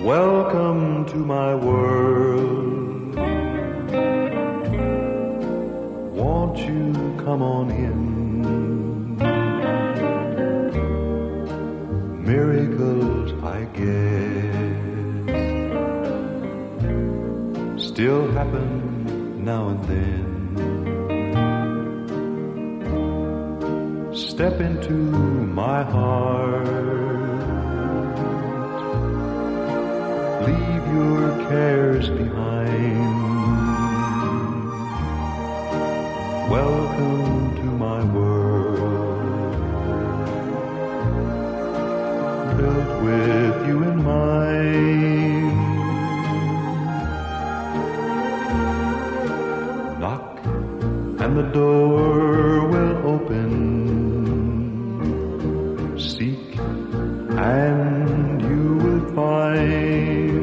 Welcome to my world. Won't you come on in? Miracles, I guess, still happen now and then. Step into my heart. Leave your cares behind. Welcome to my world, built with you in mind. Knock and the door will open. Seek and you will find.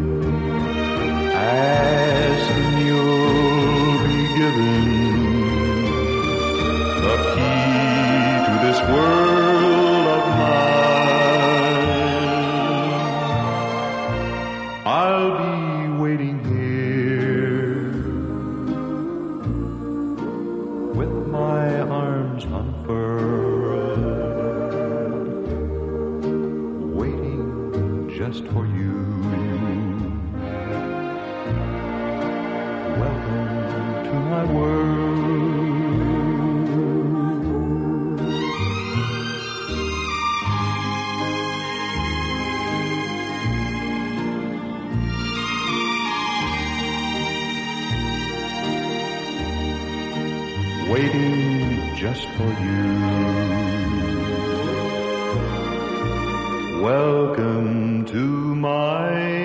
Ask and you'll be given the key to this world of mine. I'll be waiting here with my arms unfurled, waiting just for you. Welcome to my world. Waiting just for you. Welcome to my